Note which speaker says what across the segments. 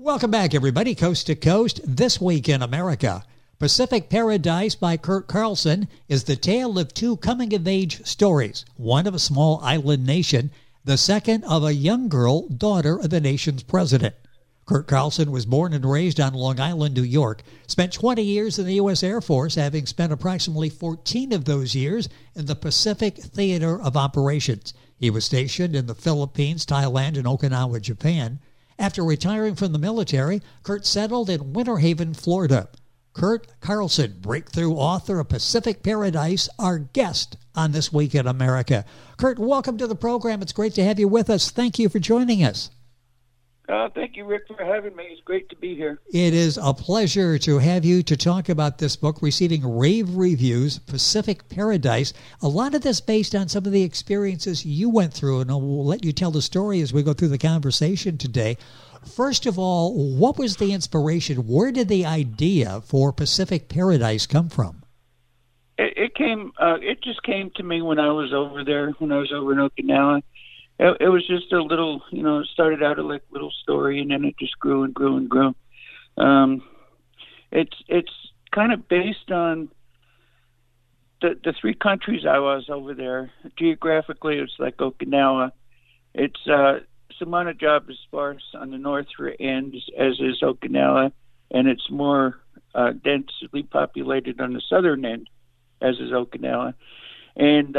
Speaker 1: Welcome back, everybody, coast to coast. This Week in America. Pacific Paradise by Kurt Carlson is the tale of two coming-of-age stories, one of a small island nation, the second of a young girl, daughter of the nation's president. Kurt Carlson was born and raised on Long Island, New York, spent 20 years in the U.S. Air Force, having spent approximately 14 of those years in the Pacific Theater of Operations. He was stationed in the Philippines, Thailand, and Okinawa, Japan. After retiring from the military, Kurt settled in Winter Haven, Florida. Kurt Carlson, breakthrough author of Pacific Paradise, our guest on This Week in America. Kurt, welcome to the program. It's great to have you with us. Thank you for joining us.
Speaker 2: Thank you, Rick, for having me. It's great to be here.
Speaker 1: It is a pleasure to have you to talk about this book, receiving rave reviews, Pacific Paradise. A lot of this based on some of the experiences you went through, and we'll let you tell the story as we go through the conversation today. First of all, what was the inspiration? Where did the idea for Pacific Paradise come from?
Speaker 2: It just came to me when I was over there, when I was over in Okinawa. It was just a little, it started out a little story, and then it just grew and grew and grew. It's kind of based on the three countries I was over there. Geographically, it's like Okinawa. It's Samana-Job is sparse on the north end, as is Okinawa, and it's more densely populated on the southern end, as is Okinawa. And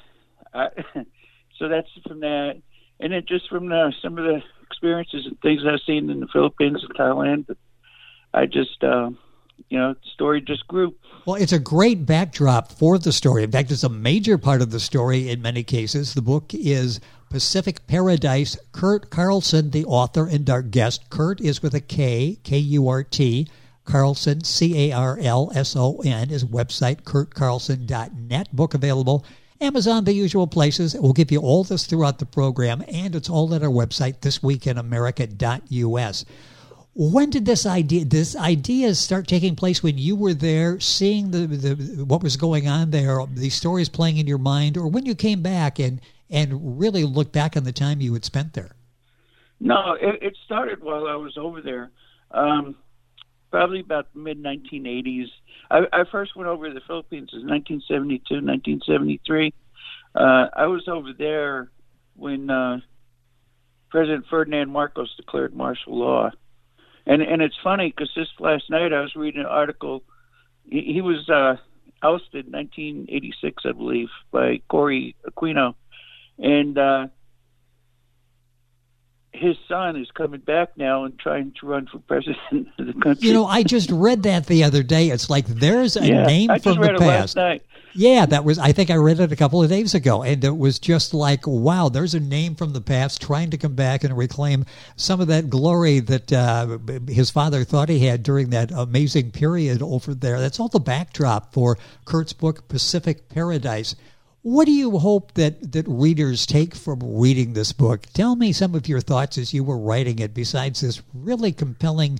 Speaker 2: so that's from that. And then just from some of the experiences and things I've seen in the Philippines and Thailand, I just, the story just grew.
Speaker 1: Well, it's a great backdrop for the story. In fact, it's a major part of the story in many cases. The book is Pacific Paradise. Kurt Carlson, the author and our guest. Kurt is with a K, K-U-R-T. Carlson, C-A-R-L-S-O-N. His website, kurtcarlson.net. Book available Amazon, the usual places. We'll give you all this throughout the program, and it's all at our website, thisweekinamerica.us. When did this idea start taking place? When you were there, seeing the what was going on there, these stories playing in your mind, or when you came back and really looked back on the time you had spent there?
Speaker 2: No, it started while I was over there. Probably about the mid-1980s. I first went over to the Philippines in 1972, 1973. I was over there when President Ferdinand Marcos declared martial law. And it's funny because just last night I was reading an article. He was ousted in 1986, I believe, by Cory Aquino. And his son is coming back now and trying to run for president of the country.
Speaker 1: I just read that the other day. It's like there's a name from the past. I just read it
Speaker 2: last night.
Speaker 1: Yeah, I think I read it a couple of days ago, and it was just like, wow, there's a name from the past trying to come back and reclaim some of that glory that his father thought he had during that amazing period over there. That's all the backdrop for Kurt's book, Pacific Paradise. What do you hope that readers take from reading this book? Tell me some of your thoughts as you were writing it, besides this really compelling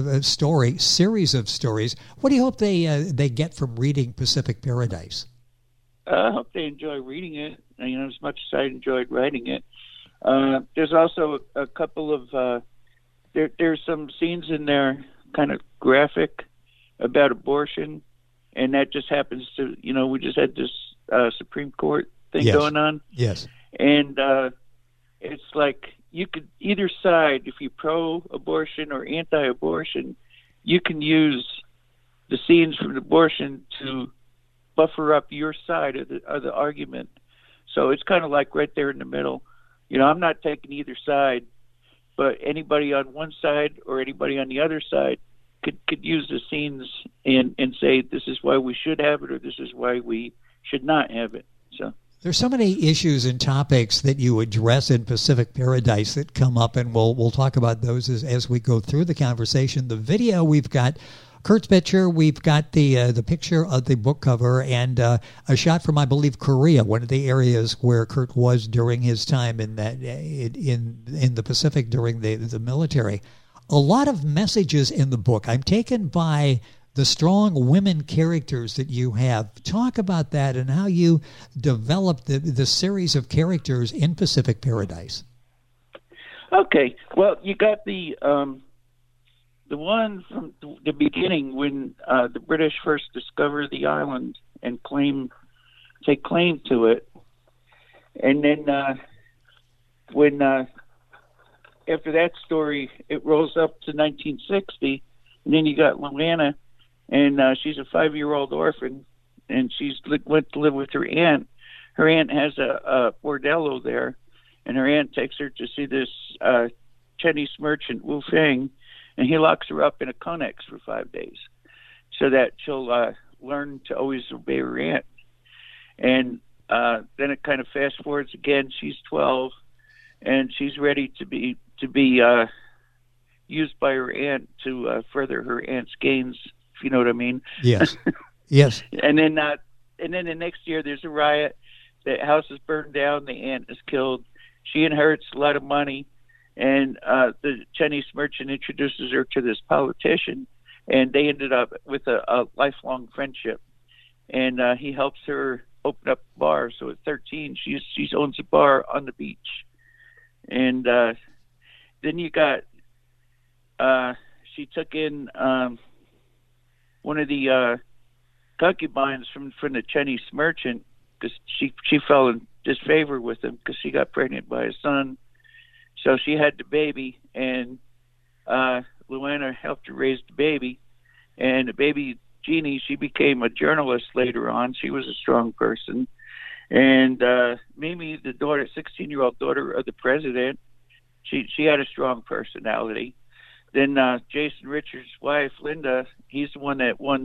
Speaker 1: series of stories. What do you hope they get from reading Pacific Paradise?
Speaker 2: I hope they enjoy reading it, as much as I enjoyed writing it. There's also a couple of, there's some scenes in there kind of graphic about abortion, and that just happens to, we just had this Supreme Court thing going on.
Speaker 1: Yes.
Speaker 2: And it's like you could, either side, if you're pro-abortion or anti-abortion, you can use the scenes from abortion to buffer up your side of the argument. So it's kind of like right there in the middle. I'm not taking either side, but anybody on one side or anybody on the other side could use the scenes and say, this is why we should have it, or this is why we should not have it. So
Speaker 1: there's so many issues and topics that you address in Pacific Paradise that come up, and we'll talk about those as we go through the conversation. The video, we've got Kurt's picture, we've got the picture of the book cover, and a shot from, I believe, Korea, one of the areas where Kurt was during his time in the Pacific during the military. A lot of messages in the book. I'm taken by the strong women characters that you have. Talk about that and how you developed the series of characters in Pacific Paradise.
Speaker 2: Okay. Well, you got the the one from the beginning when the British first discovered the island and take claim to it, and then when after that story, it rolls up to 1960, and then you got Luana, and she's a 5-year-old orphan, and went to live with her aunt. Her aunt has a bordello there, and her aunt takes her to see this Chinese merchant, Wu Feng, and he locks her up in a Connex for 5 days so that she'll learn to always obey her aunt. And then it kind of fast forwards again. She's 12, and she's ready to be used by her aunt to further her aunt's gains, if you know what I mean.
Speaker 1: Yes. Yes.
Speaker 2: And then the next year there's a riot. The house is burned down. The aunt is killed. She inherits a lot of money, and the Chinese merchant introduces her to this politician, and they ended up with a lifelong friendship. And he helps her open up a bar. So at 13, she owns a bar on the beach. And then you got she took in one of the concubines from the Chinese merchant, because she fell in disfavor with him because she got pregnant by his son. So she had the baby, and Luana helped her raise the baby. And the baby, Jeannie, she became a journalist later on. She was a strong person. And Mimi, the 16-year-old daughter of the president, she had a strong personality. Then Jason Richards' wife, Linda, he's the one that won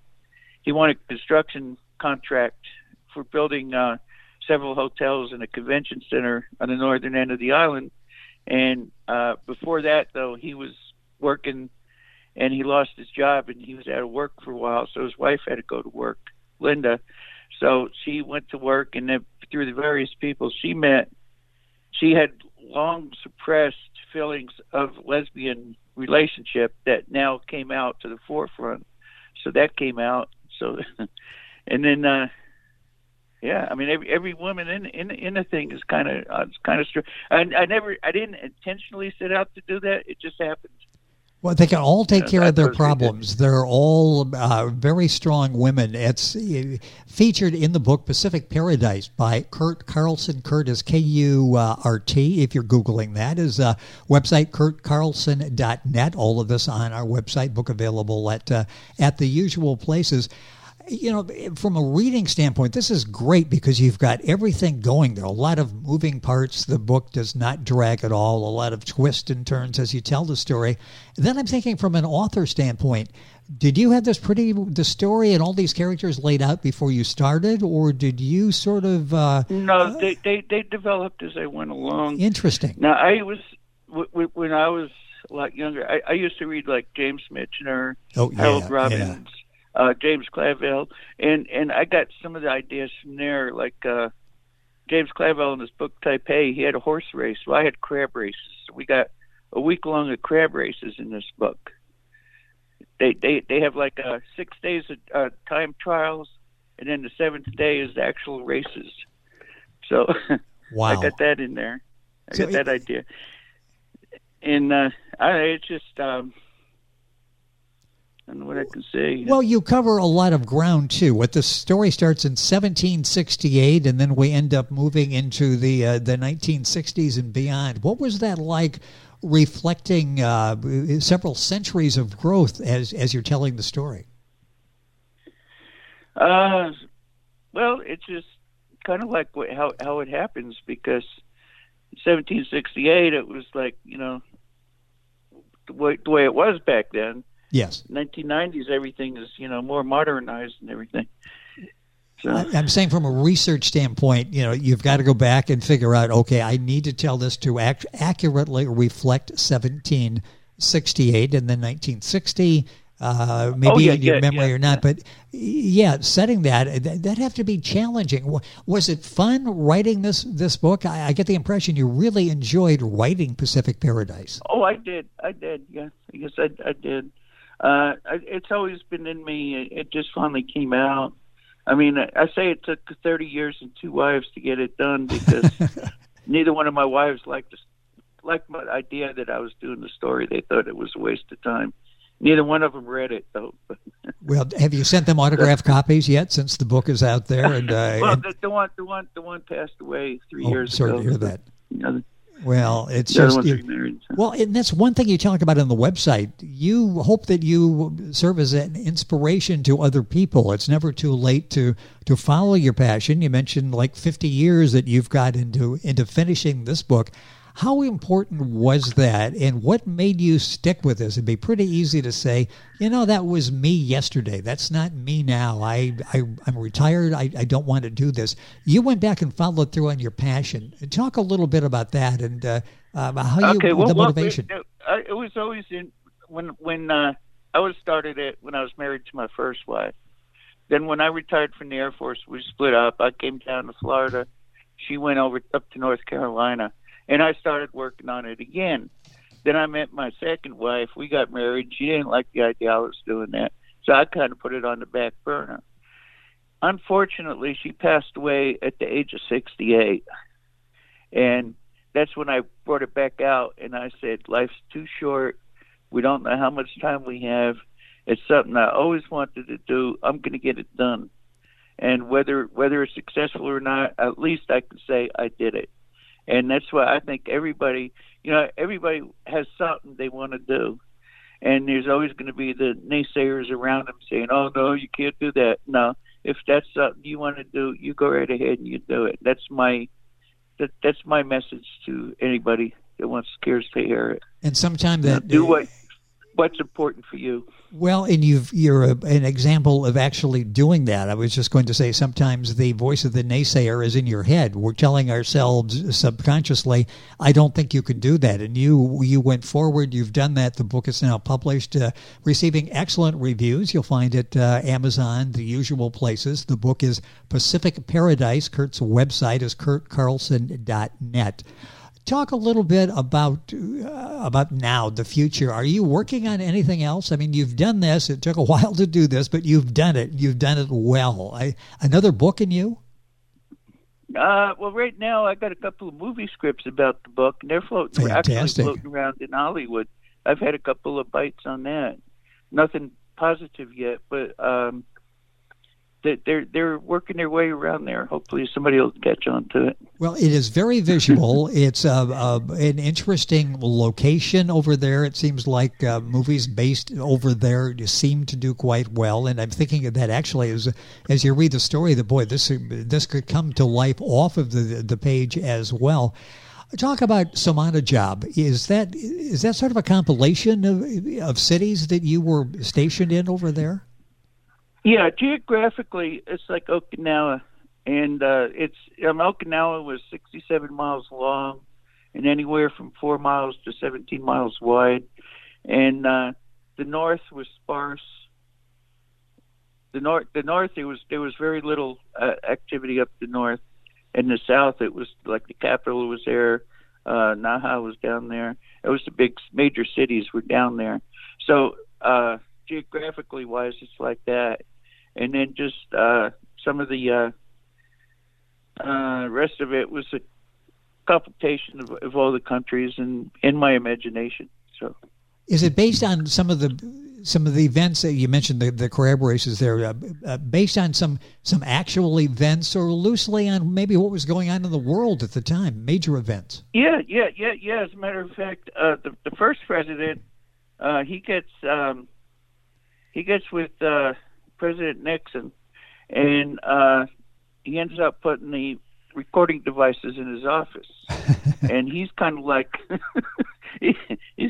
Speaker 2: he won a construction contract for building several hotels and a convention center on the northern end of the island. And before that, though, he was working, and he lost his job, and he was out of work for a while, so his wife had to go to work, Linda. So she went to work, and then through the various people she met, she had long suppressed feelings of lesbian relationship that now came out to the forefront. So that came out. So, and then, yeah, I mean, every woman in the thing is kind of strange. I didn't intentionally set out to do that. It just happened.
Speaker 1: Well, they can all take care of their problems. They're all very strong women. It's featured in the book Pacific Paradise by Kurt Carlson. Kurt is K-U-R-T. If you're Googling that, is website kurtcarlson.net. All of this on our website, book available at the usual places. You know, from a reading standpoint, this is great because you've got everything going there. A lot of moving parts. The book does not drag at all. A lot of twists and turns as you tell the story. Then I'm thinking from an author standpoint, did you have the story and all these characters laid out before you started, or did you sort of...
Speaker 2: No, they developed as I went along.
Speaker 1: Interesting.
Speaker 2: Now, when I was a lot younger, I used to read like James Michener, Harold Robbins, James Clavell, and I got some of the ideas from there. Like James Clavell in his book Taipei, he had a horse race. Well, I had crab races. So we got a week long of crab races in this book. They have like 6 days of time trials, and then the 7th day is the actual races. So
Speaker 1: wow.
Speaker 2: I got that in there. I got that idea, and it's just. And what I can say.
Speaker 1: Well, you cover a lot of ground, too. What the story starts in 1768, and then we end up moving into the 1960s and beyond. What was that like, reflecting several centuries of growth as you're telling the story?
Speaker 2: Well, it's just kind of like how it happens, because in 1768, it was like, you know, the way it was back then.
Speaker 1: Yes.
Speaker 2: 1990s, everything is, you know, more modernized and everything. So
Speaker 1: I'm saying from a research standpoint, you know, you've got to go back and figure out, okay, I need to tell this to accurately reflect 1768 and then 1960, maybe in your memory or not. But, yeah, setting that'd have to be challenging. Was it fun writing this book? I get the impression you really enjoyed writing Pacific Paradise.
Speaker 2: Oh, I did. Yeah, I guess I did. It's always been in me. It just finally came out. I mean, I say it took 30 years and 2 wives to get it done, because neither one of my wives liked my idea that I was doing the story. They thought it was a waste of time. Neither one of them read it, though.
Speaker 1: Well, have you sent them autographed copies yet, since the book is out there? And
Speaker 2: well, the one passed away 3 years ago.
Speaker 1: Sorry to hear that.
Speaker 2: You know,
Speaker 1: well, it's
Speaker 2: the other
Speaker 1: just
Speaker 2: one's remarried, so.
Speaker 1: Well, and that's one thing you talk about on the website. You hope that you serve as an inspiration to other people. It's never too late to follow your passion. You mentioned like 50 years that you've got into finishing this book. How important was that, and what made you stick with this? It'd be pretty easy to say, that was me yesterday. That's not me now. I'm retired. I don't want to do this. You went back and followed through on your passion. Talk a little bit about that and how you the motivation.
Speaker 2: It was always when I was started it when I was married to my first wife. Then when I retired from the Air Force, we split up. I came down to Florida. She went up to North Carolina. And I started working on it again. Then I met my second wife. We got married. She didn't like the idea I was doing that. So I kind of put it on the back burner. Unfortunately, she passed away at the age of 68. And that's when I brought it back out. And I said, life's too short. We don't know how much time we have. It's something I always wanted to do. I'm going to get it done. And whether it's successful or not, at least I can say I did it. And that's why I think everybody has something they want to do. And there's always going to be the naysayers around them saying, oh, no, you can't do that. No, if that's something you want to do, you go right ahead and you do it. That's my message to anybody that cares to hear it.
Speaker 1: And sometimes
Speaker 2: do what's important for you.
Speaker 1: Well, and you're an example of actually doing that. I was just going to say sometimes the voice of the naysayer is in your head. We're telling ourselves subconsciously, I don't think you can do that. And you went forward. You've done that. The book is now published, receiving excellent reviews. You'll find it Amazon, the usual places. The book is Pacific Paradise. Kurt's website is kurtcarlson.net. Talk a little bit about now, the future. Are you working on anything else? I mean, you've done this. It took a while to do this, but you've done it. You've done it well. Another book in you?
Speaker 2: Well, right now I got a couple of movie scripts about the book, and they're floating around in Hollywood. I've had a couple of bites on that. Nothing positive yet, but they're working their way around there. Hopefully somebody will catch on to it.
Speaker 1: Well, it is very visual. It's an interesting location over there. It seems like movies based over there seem to do quite well. And I'm thinking of that actually as you read the story, this could come to life off of the page as well. Talk about Samana Job. Is that sort of a compilation of cities that you were stationed in over there?
Speaker 2: Yeah, geographically, it's like Okinawa, and Okinawa was 67 miles long, and anywhere from 4 miles to 17 miles wide, and the north was sparse. The north, there was very little activity up the north, and the south, it was like the capital was there, Naha was down there. It was the big major cities were down there, so geographically wise, it's like that. And then just some of the rest of it was a computation of all the countries and in my imagination. So,
Speaker 1: is it based on some of the events that you mentioned, the crab races there, based on some actual events, or loosely on maybe what was going on in the world at the time, major events?
Speaker 2: Yeah. As a matter of fact, the first president, he gets with President Nixon, and he ends up putting the recording devices in his office, and he's kind of like he's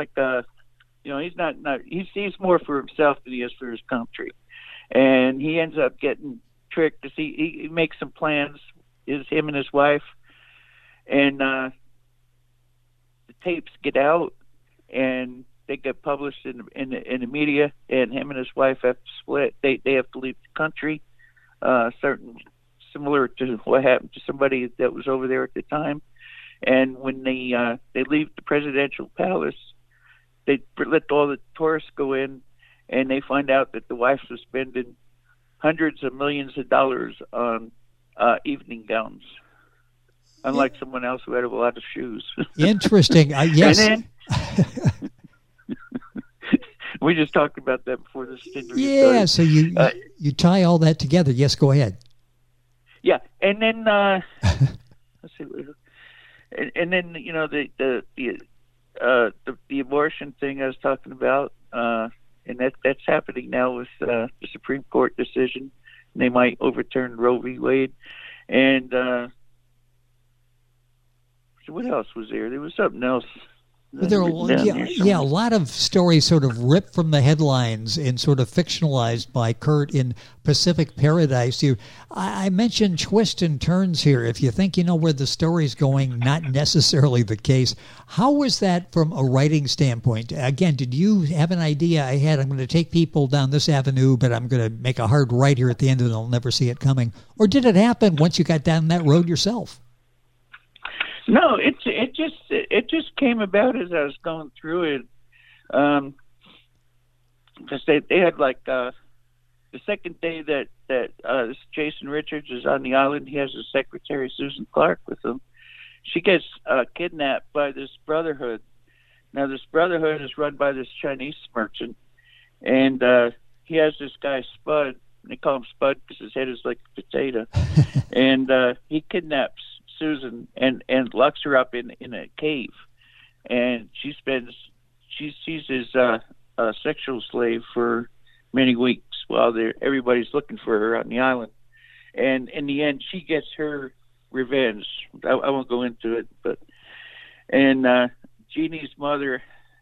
Speaker 2: not he sees more for himself than he is for his country, and he ends up getting tricked to see. He makes some plans, him and his wife, and the tapes get out, and they get published in the media, and him and his wife have to split. They have to leave the country, similar to what happened to somebody that was over there at the time. And when they leave the presidential palace, they let all the tourists go in, and they find out that the wife was spending hundreds of millions of dollars on evening gowns, unlike someone else who had a lot of shoes.
Speaker 1: Interesting. Yes.
Speaker 2: And then, We just talked about that before this interview
Speaker 1: Yeah,
Speaker 2: started.
Speaker 1: so you tie all that together. Yes, go ahead.
Speaker 2: Yeah, and then let's see, and then the abortion thing I was talking about, and that's happening now with the Supreme Court decision. They might overturn Roe v. Wade, and so what else was there? There was something else.
Speaker 1: But there are a lot of stories sort of ripped from the headlines and sort of fictionalized by Kurt in Pacific Paradise. I mentioned twists and turns here. If you think you know where the story's going, not necessarily the case. How was that from a writing standpoint? Again, did you have an idea ahead? I'm going to take people down this avenue, but I'm going to make a hard right here at the end and they'll never see it coming. Or did it happen once you got down that road yourself?
Speaker 2: No, it just came about as I was going through it, because they had like the second day that this Jason Richards is on the island. He has his secretary Susan Clark with him. She gets kidnapped by this brotherhood. Now this brotherhood is run by this Chinese merchant, and he has this guy Spud. They call him Spud because his head is like a potato, and he kidnaps Susan and locks her up in a cave, and she's his sexual slave for many weeks while everybody's looking for her on the island. And in the end, she gets her revenge. I won't go into it, but Jeannie's mother,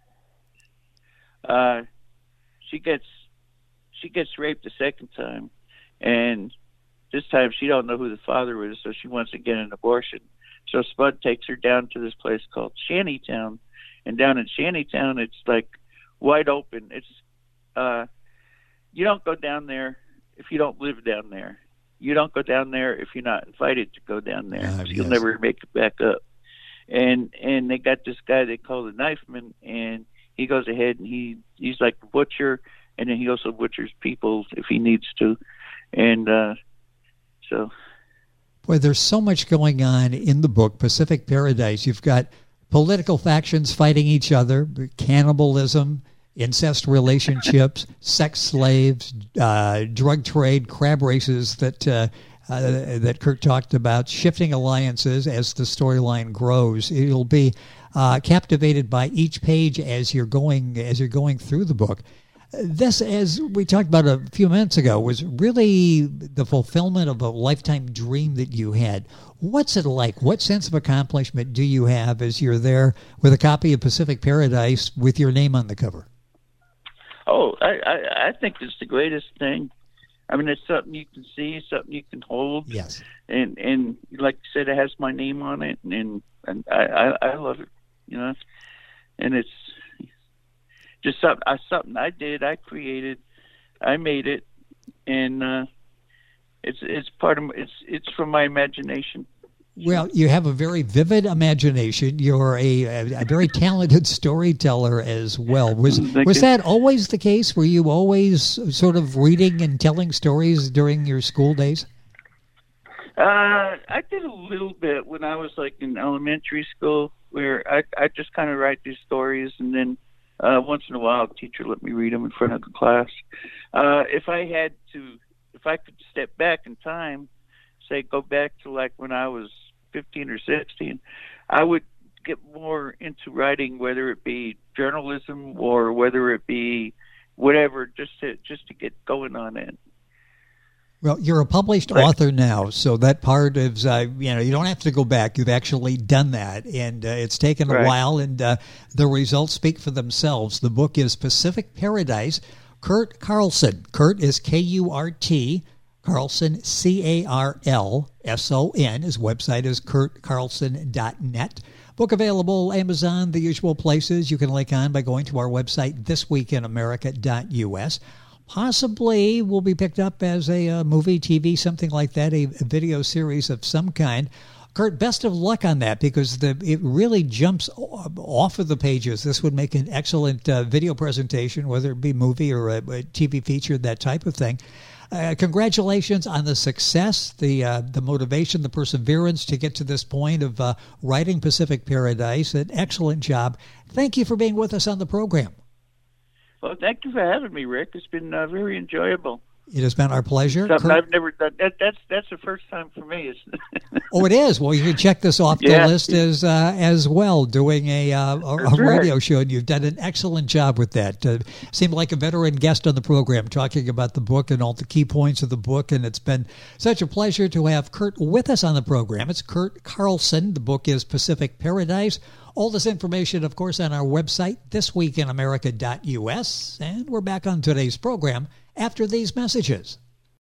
Speaker 2: she gets raped the second time, and this time she don't know who the father is, so she wants to get an abortion. So Spud takes her down to this place called Shantytown, and down in Shantytown, it's like wide open. It's you don't go down there if you don't live down there. You don't go down there if you're not invited to go down there. You'll never make it back up. And they got this guy they call the Knifeman, and he goes ahead and he's like a butcher, and then he also butchers people if he needs to, and so.
Speaker 1: Boy, there's so much going on in the book, Pacific Paradise. You've got political factions fighting each other, cannibalism, incest relationships, sex slaves, drug trade, crab races that Kurt talked about, shifting alliances as the storyline grows. It'll be captivated by each page as you're going through the book. This, as we talked about a few minutes ago, was really the fulfillment of a lifetime dream that you had. What's it like? What sense of accomplishment do you have as you're there with a copy of Pacific Paradise with your name on the cover?
Speaker 2: Oh, I think it's the greatest thing. I mean, it's something you can see, something you can hold.
Speaker 1: Yes.
Speaker 2: And like you said, it has my name on it, and I love it, you know. And it's just something I did, I created, I made it, and it's part of it's from my imagination.
Speaker 1: Well, you have a very vivid imagination. You're a very talented storyteller as well. Was that always the case? Were you always sort of reading and telling stories during your school days?
Speaker 2: I did a little bit when I was like in elementary school, where I just kind of write these stories, and then once in a while, a teacher let me read them in front of the class. If I could step back in time, say go back to like when I was 15 or 16, I would get more into writing, whether it be journalism or whether it be whatever, just to get going on it.
Speaker 1: Well, you're a published author now, so that part is, you don't have to go back. You've actually done that, and it's taken a while, and the results speak for themselves. The book is Pacific Paradise. Kurt Carlson. Kurt is K-U-R-T, Carlson, C-A-R-L-S-O-N. His website is kurtcarlson.net. Book available, Amazon, the usual places. You can link on by going to our website, thisweekinamerica.us. Possibly will be picked up as a movie, TV, something like that, a video series of some kind. Kurt, best of luck on that, because it really jumps off of the pages. This would make an excellent video presentation, whether it be movie or a TV feature, that type of thing. Congratulations on the success, the motivation, the perseverance to get to this point of writing Pacific Paradise. An excellent job. Thank you for being with us on the program.
Speaker 2: Well, thank you for having me, Rick. It's been very enjoyable.
Speaker 1: It has been our pleasure.
Speaker 2: Something I've never done. That's the first time for me.
Speaker 1: Oh, it is. Well, you can check this off the list as well. Doing a radio show, and you've done an excellent job with that. Seemed like a veteran guest on the program, talking about the book and all the key points of the book. And it's been such a pleasure to have Kurt with us on the program. It's Kurt Carlson. The book is Pacific Paradise. All this information, of course, on our website, thisweekinamerica.us. And we're back on today's program after these messages.